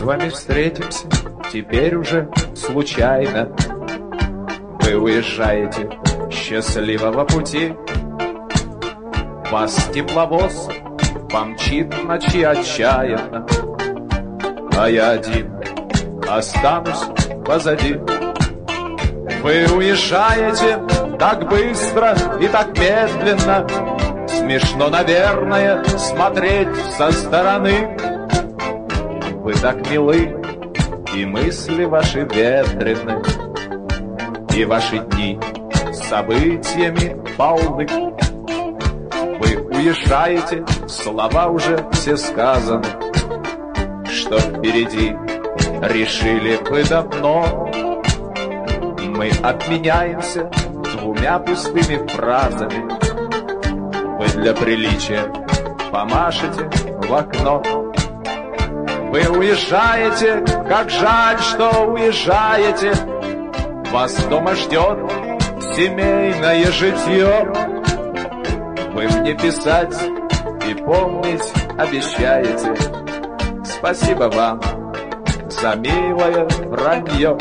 вами встретимся теперь уже случайно. Вы уезжаете, счастливого пути. Вас тепловоз помчит в ночи отчаянно, а я один останусь позади. Вы уезжаете так быстро и так медленно, смешно, наверное, смотреть со стороны. Вы так милы, и мысли ваши ветрены, и ваши дни событиями полны. Вы уезжаете, слова уже все сказаны, что впереди решили вы давно. Мы обменяемся двумя пустыми фразами. Вы для приличия помашете в окно. Вы уезжаете, как жаль, что уезжаете. Вас дома ждет семейное житье. Вы мне писать и помнить обещаете. Спасибо вам за милое вранье.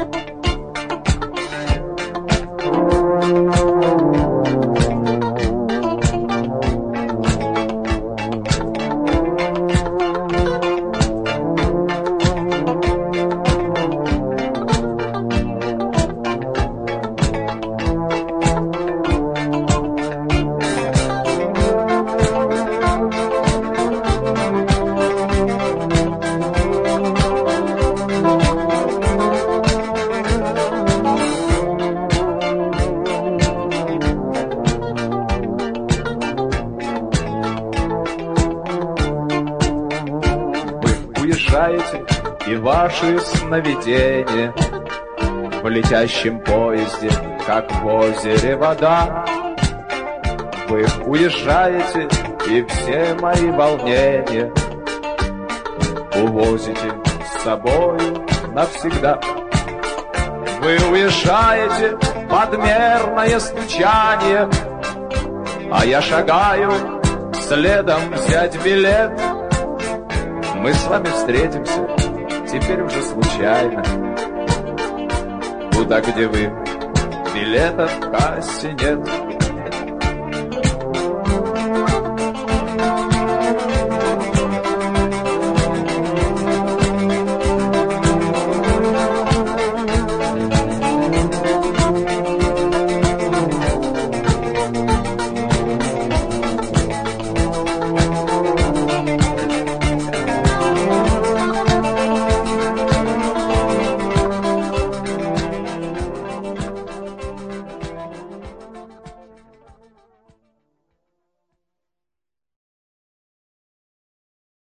Уезжаете, и ваши сновидения в летящем поезде, как в озере вода. Вы уезжаете, и все мои волнения увозите с собою навсегда. Вы уезжаете под мерное стучание, а я шагаю следом взять билет. Мы с вами встретимся теперь уже случайно, туда, где вы, билета в кассе нет.